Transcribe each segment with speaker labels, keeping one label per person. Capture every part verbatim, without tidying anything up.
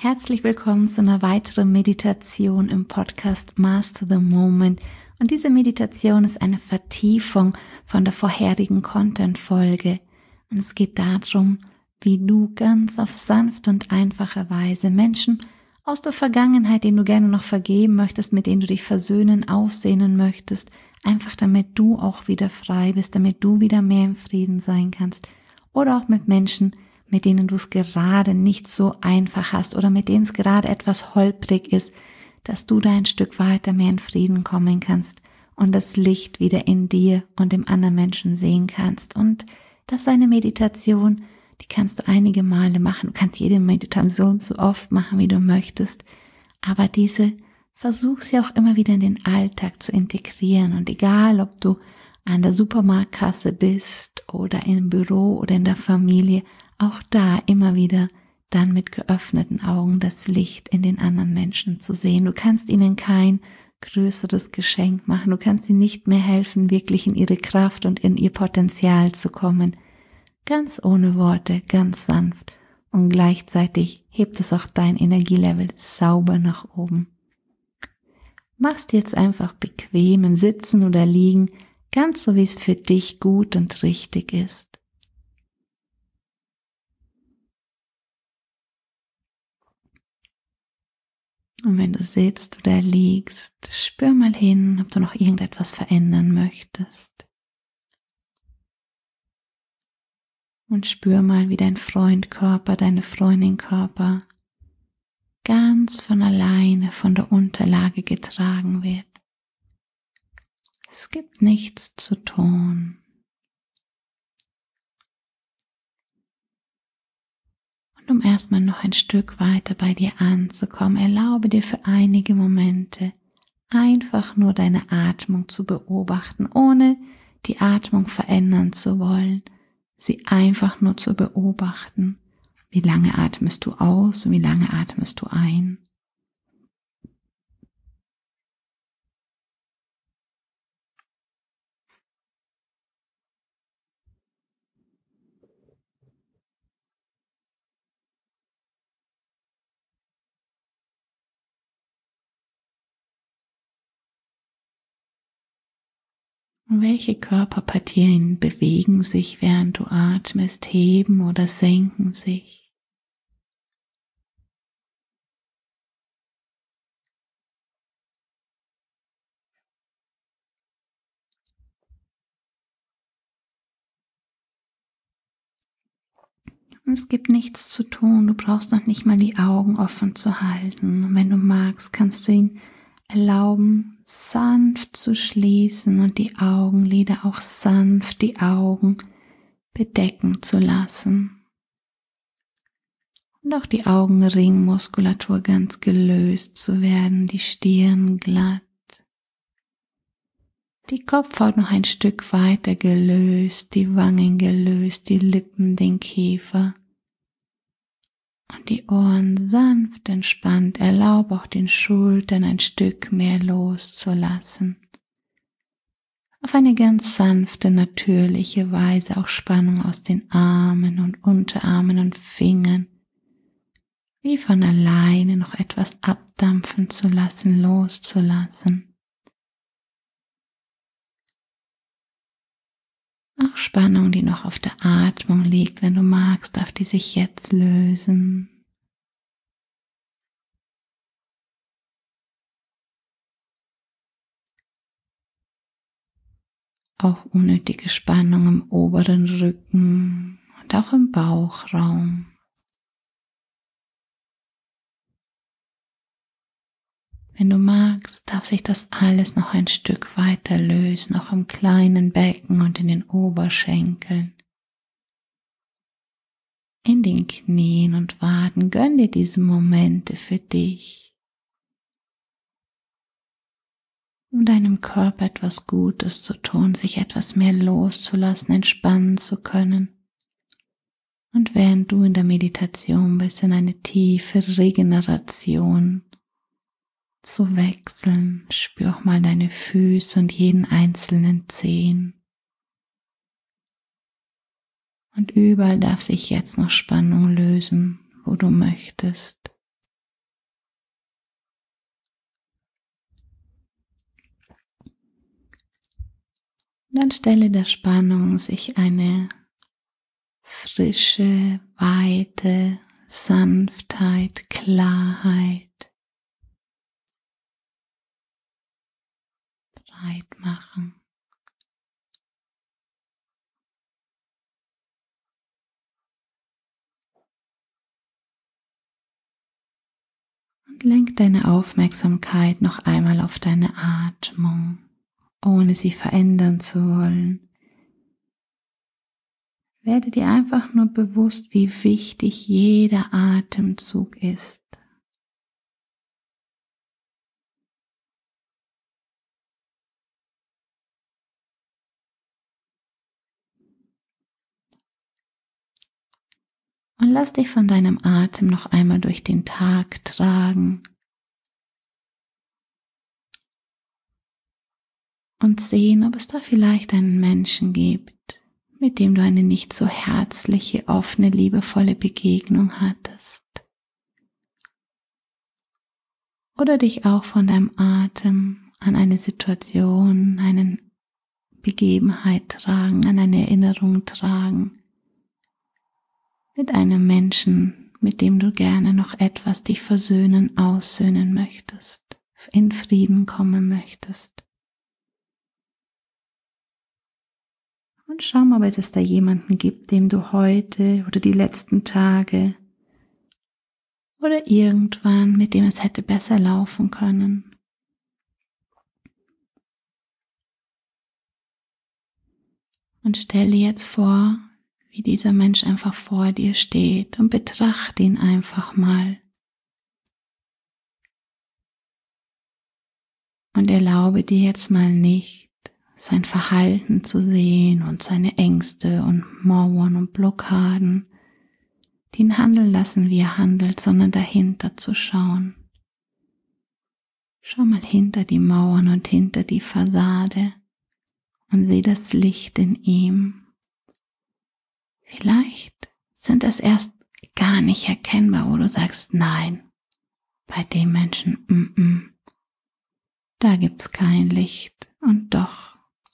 Speaker 1: Herzlich willkommen zu einer weiteren Meditation im Podcast Master the Moment. Und diese Meditation ist eine Vertiefung von der vorherigen Content-Folge. Und es geht darum, wie du ganz auf sanfte und einfache Weise Menschen aus der Vergangenheit, denen du gerne noch vergeben möchtest, mit denen du dich versöhnen, aussehnen möchtest, einfach damit du auch wieder frei bist, damit du wieder mehr im Frieden sein kannst. Oder auch mit Menschen, mit denen du es gerade nicht so einfach hast oder mit denen es gerade etwas holprig ist, dass du da ein Stück weiter mehr in Frieden kommen kannst und das Licht wieder in dir und im anderen Menschen sehen kannst. Und das ist eine Meditation, die kannst du einige Male machen. Du kannst jede Meditation so oft machen, wie du möchtest. Aber diese versuch sie auch immer wieder in den Alltag zu integrieren. Und egal, ob du an der Supermarktkasse bist oder im Büro oder in der Familie, auch da immer wieder dann mit geöffneten Augen das Licht in den anderen Menschen zu sehen. Du kannst ihnen kein größeres Geschenk machen. Du kannst ihnen nicht mehr helfen, wirklich in ihre Kraft und in ihr Potenzial zu kommen. Ganz ohne Worte, ganz sanft. Und gleichzeitig hebt es auch dein Energielevel sauber nach oben. Mach's dir jetzt einfach bequem im Sitzen oder Liegen, ganz so wie es für dich gut und richtig ist. Und wenn du sitzt oder liegst, spür mal hin, ob du noch irgendetwas verändern möchtest. Und spür mal, wie dein Freundkörper, deine Freundin-Körper ganz von alleine von der Unterlage getragen wird. Es gibt nichts zu tun. Um erstmal noch ein Stück weiter bei dir anzukommen, erlaube dir für einige Momente einfach nur deine Atmung zu beobachten, ohne die Atmung verändern zu wollen, sie einfach nur zu beobachten. Wie lange atmest du aus und wie lange atmest du ein? Und welche Körperpartien bewegen sich, während du atmest, heben oder senken sich? Und es gibt nichts zu tun, du brauchst noch nicht mal die Augen offen zu halten. Und wenn du magst, kannst du ihn erlauben, sanft zu schließen und die Augenlider auch sanft die Augen bedecken zu lassen. Und auch die Augenringmuskulatur ganz gelöst zu werden, die Stirn glatt, die Kopfhaut noch ein Stück weiter gelöst, die Wangen gelöst, die Lippen, den Kiefer und die Ohren sanft entspannt. Erlaube auch den Schultern ein Stück mehr loszulassen. Auf eine ganz sanfte, natürliche Weise auch Spannung aus den Armen und Unterarmen und Fingern wie von alleine noch etwas abdampfen zu lassen, loszulassen. Auch Spannung, die noch auf der Atmung liegt, wenn du magst, darf die sich jetzt lösen. Auch unnötige Spannung im oberen Rücken und auch im Bauchraum. Wenn du magst, darf sich das alles noch ein Stück weiter lösen, auch im kleinen Becken und in den Oberschenkeln. In den Knien und Waden, gönn dir diese Momente für dich, um deinem Körper etwas Gutes zu tun, sich etwas mehr loszulassen, entspannen zu können. Und während du in der Meditation bist, in eine tiefe Regeneration zu wechseln, spür auch mal deine Füße und jeden einzelnen Zehen. Und überall darf sich jetzt noch Spannung lösen, wo du möchtest. Und anstelle der Spannung sich eine frische, Weite, Sanftheit, Klarheit breit machen. Und lenk deine Aufmerksamkeit noch einmal auf deine Atmung, ohne sie verändern zu wollen. Werde dir einfach nur bewusst, wie wichtig jeder Atemzug ist. Und lass dich von deinem Atem noch einmal durch den Tag tragen und sehen, ob es da vielleicht einen Menschen gibt, mit dem du eine nicht so herzliche, offene, liebevolle Begegnung hattest. Oder dich auch von deinem Atem an eine Situation, eine Begebenheit tragen, an eine Erinnerung tragen, mit einem Menschen, mit dem du gerne noch etwas dich versöhnen, aussöhnen möchtest, in Frieden kommen möchtest. Und schau mal, ob es da jemanden gibt, dem du heute oder die letzten Tage oder irgendwann, mit dem es hätte besser laufen können. Und stell dir jetzt vor, wie dieser Mensch einfach vor dir steht und betrachte ihn einfach mal. Und erlaube dir jetzt mal nicht, sein Verhalten zu sehen und seine Ängste und Mauern und Blockaden, die ihn handeln lassen, wie er handelt, sondern dahinter zu schauen. Schau mal hinter die Mauern und hinter die Fassade und sieh das Licht in ihm. Vielleicht sind es erst gar nicht erkennbar, wo du sagst, nein, bei dem Menschen, mm -mm, da gibt's kein Licht. Und doch,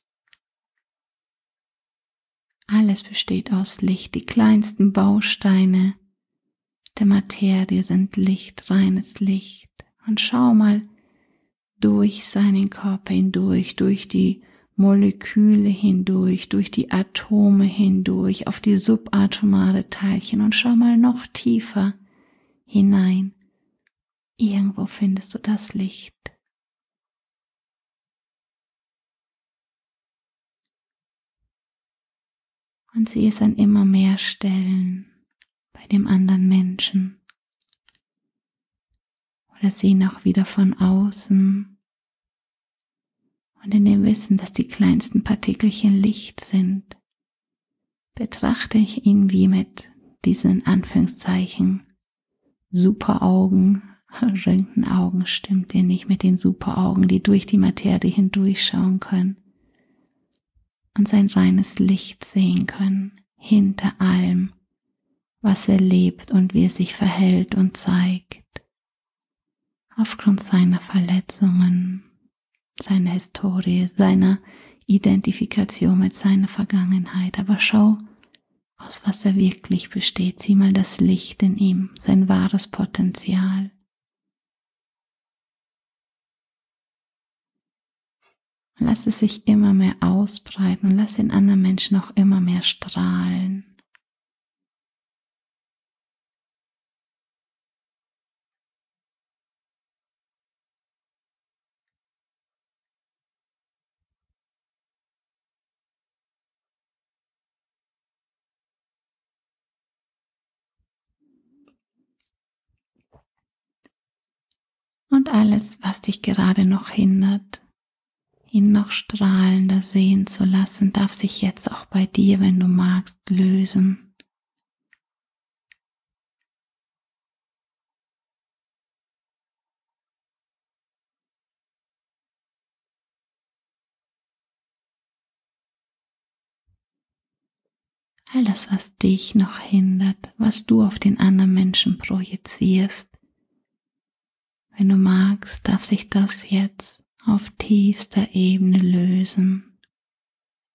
Speaker 1: alles besteht aus Licht. Die kleinsten Bausteine der Materie sind Licht, reines Licht. Und schau mal durch seinen Körper hindurch, durch die Moleküle hindurch, durch die Atome hindurch, auf die subatomare Teilchen und schau mal noch tiefer hinein. Irgendwo findest du das Licht. Und sieh es an immer mehr Stellen bei dem anderen Menschen. Oder sieh ihn auch wieder von außen. Und in dem Wissen, dass die kleinsten Partikelchen Licht sind, betrachte ich ihn wie mit diesen in Anführungszeichen Superaugen, Röntgenaugen stimmt dir nicht, mit den Superaugen, die durch die Materie hindurchschauen können und sein reines Licht sehen können, hinter allem, was er lebt und wie er sich verhält und zeigt, aufgrund seiner Verletzungen, seiner Historie, seiner Identifikation mit seiner Vergangenheit. Aber schau, aus was er wirklich besteht. Sieh mal das Licht in ihm, sein wahres Potenzial. Und lass es sich immer mehr ausbreiten und lass den anderen Menschen auch immer mehr strahlen. Und alles, was dich gerade noch hindert, ihn noch strahlender sehen zu lassen, darf sich jetzt auch bei dir, wenn du magst, lösen. All das, was dich noch hindert, was du auf den anderen Menschen projizierst, wenn du magst, darf sich das jetzt auf tiefster Ebene lösen.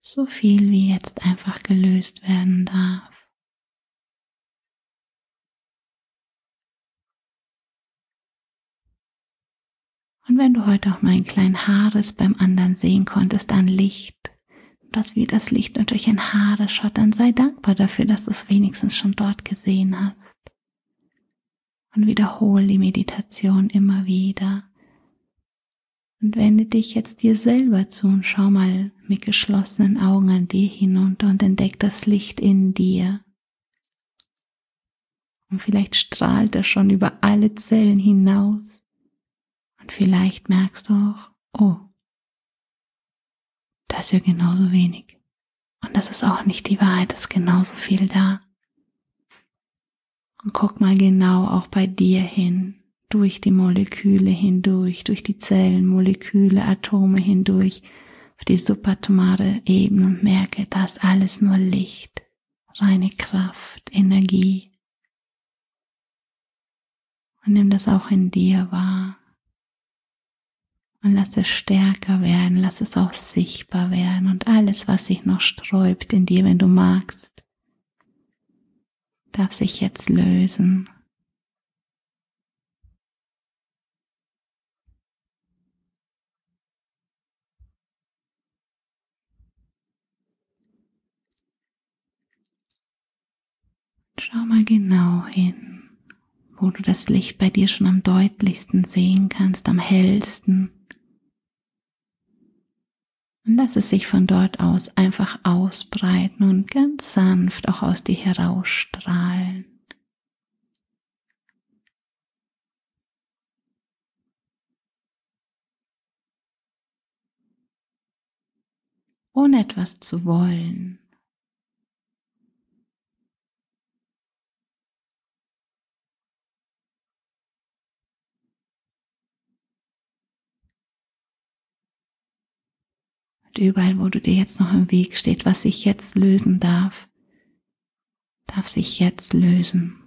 Speaker 1: So viel wie jetzt einfach gelöst werden darf. Und wenn du heute auch nur einen kleinen Haares beim anderen sehen konntest an Licht, dass wie das Licht durch ein Haare schaut, dann sei dankbar dafür, dass du es wenigstens schon dort gesehen hast. Und wiederhole die Meditation immer wieder. Und wende dich jetzt dir selber zu und schau mal mit geschlossenen Augen an dir hinunter und entdeck das Licht in dir. Und vielleicht strahlt es schon über alle Zellen hinaus. Und vielleicht merkst du auch, oh, da ist ja genauso wenig. Und das ist auch nicht die Wahrheit, es ist genauso viel da. Und guck mal genau auch bei dir hin, durch die Moleküle hindurch, durch die Zellen, Moleküle, Atome hindurch, auf die subatomare Ebene und merke, da ist alles nur Licht, reine Kraft, Energie. Und nimm das auch in dir wahr. Und lass es stärker werden, lass es auch sichtbar werden und alles, was sich noch sträubt in dir, wenn du magst, darf sich jetzt lösen. Schau mal genau hin, wo du das Licht bei dir schon am deutlichsten sehen kannst, am hellsten. Und lass es sich von dort aus einfach ausbreiten und ganz sanft auch aus dir herausstrahlen. Ohne etwas zu wollen. Und überall, wo du dir jetzt noch im Weg steht, was sich jetzt lösen darf, darf sich jetzt lösen.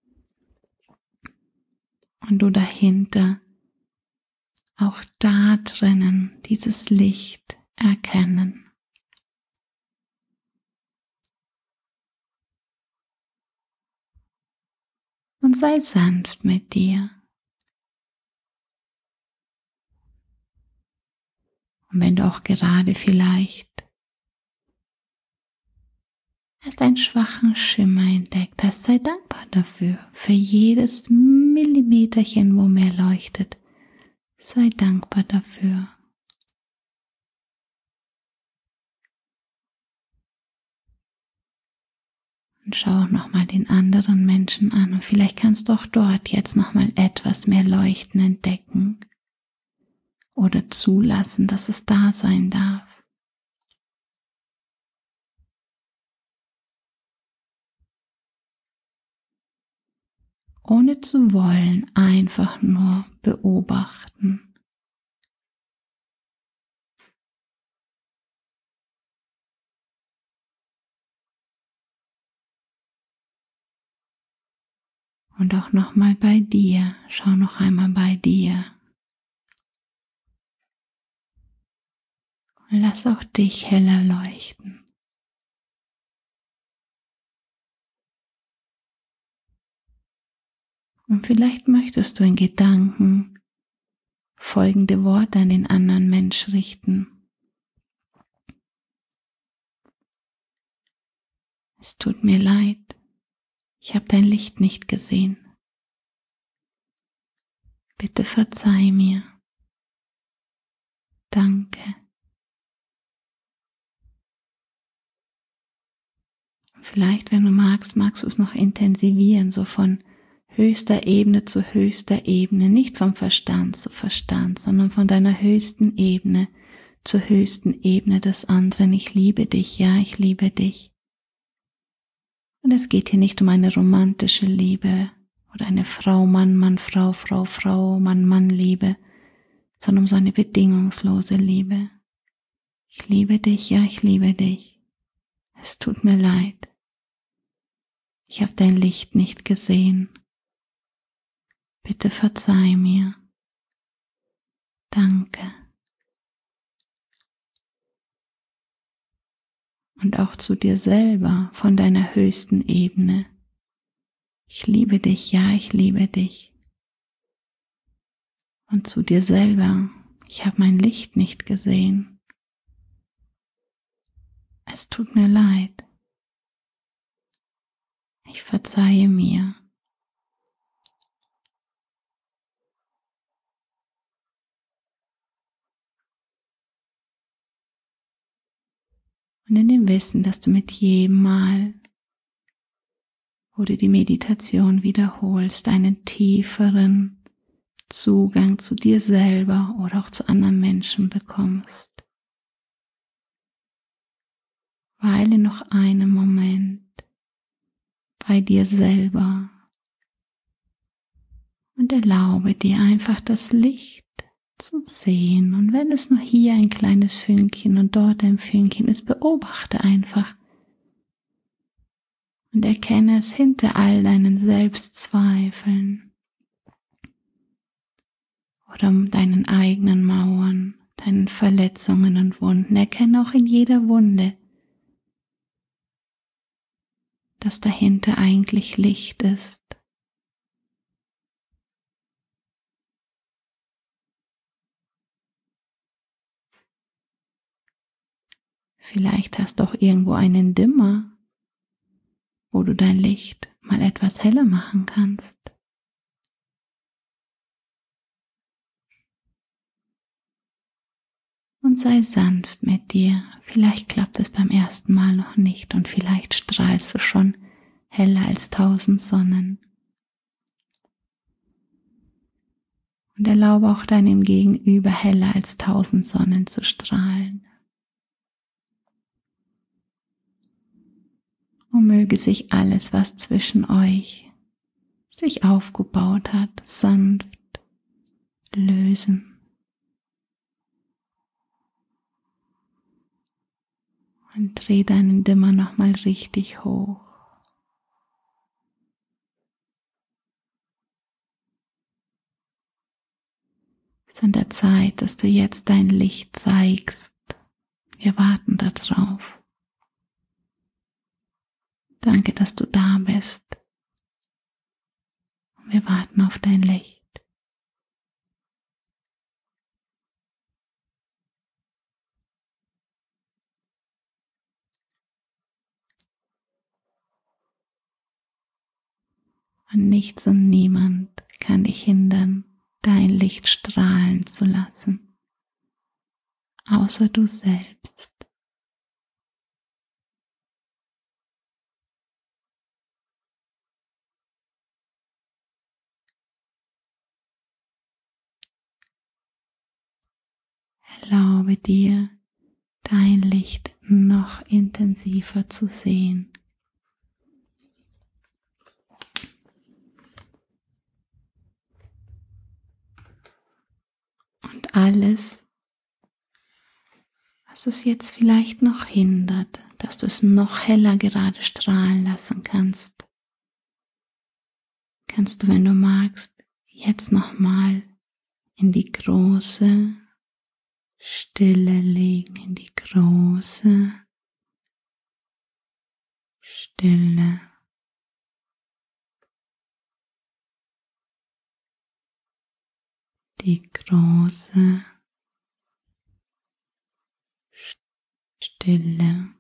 Speaker 1: Und du dahinter, auch da drinnen, dieses Licht erkennen. Und sei sanft mit dir. Und wenn du auch gerade vielleicht erst einen schwachen Schimmer entdeckt hast, sei dankbar dafür, für jedes Millimeterchen, wo mehr leuchtet. Sei dankbar dafür. Und schau auch nochmal den anderen Menschen an und vielleicht kannst du auch dort jetzt nochmal etwas mehr Leuchten entdecken oder zulassen, dass es da sein darf. Ohne zu wollen, einfach nur beobachten. Und auch nochmal bei dir, schau noch einmal bei dir. Und lass auch dich heller leuchten. Und vielleicht möchtest du in Gedanken folgende Worte an den anderen Mensch richten. Es tut mir leid, ich habe dein Licht nicht gesehen. Bitte verzeih mir. Danke. Vielleicht, wenn du magst, magst du es noch intensivieren, so von höchster Ebene zu höchster Ebene, nicht vom Verstand zu Verstand, sondern von deiner höchsten Ebene zur höchsten Ebene des anderen. Ich liebe dich, ja, ich liebe dich. Und es geht hier nicht um eine romantische Liebe oder eine Frau, Mann, Mann, Frau, Frau, Frau, Mann, Mann Liebe, sondern um so eine bedingungslose Liebe. Ich liebe dich, ja, ich liebe dich. Es tut mir leid. Ich habe dein Licht nicht gesehen. Bitte verzeih mir. Danke. und auch zu dir selber von deiner höchsten Ebene. Ich liebe dich, ja, ich liebe dich. Und zu dir selber, ich habe mein Licht nicht gesehen. Es tut mir leid. Ich verzeihe mir. Und in dem Wissen, dass du mit jedem Mal, wo du die Meditation wiederholst, einen tieferen Zugang zu dir selber oder auch zu anderen Menschen bekommst. Weile noch einen Moment bei dir selber und erlaube dir einfach das Licht zu sehen. Und wenn es nur hier ein kleines Fünkchen und dort ein Fünkchen ist, beobachte einfach und erkenne es hinter all deinen Selbstzweifeln oder deinen eigenen Mauern, deinen Verletzungen und Wunden. Erkenne auch in jeder Wunde, dass dahinter eigentlich Licht ist. Vielleicht hast du auch irgendwo einen Dimmer, wo du dein Licht mal etwas heller machen kannst. Und sei sanft mit dir. Vielleicht klappt es beim ersten Mal noch nicht und vielleicht strahlst du schon heller als tausend Sonnen. Und erlaube auch deinem Gegenüber heller als tausend Sonnen zu strahlen. Und möge sich alles, was zwischen euch sich aufgebaut hat, sanft lösen. Und dreh deinen Dimmer nochmal richtig hoch. Es ist an der Zeit, dass du jetzt dein Licht zeigst. Wir warten darauf. Danke, dass du da bist. Wir warten auf dein Licht. Und nichts und niemand kann dich hindern, dein Licht strahlen zu lassen, außer du selbst. Erlaube dir, dein Licht noch intensiver zu sehen. Und alles, was es jetzt vielleicht noch hindert, dass du es noch heller gerade strahlen lassen kannst, kannst du, wenn du magst, jetzt nochmal in die große Stille legen, in die große Stille. Die große Stille.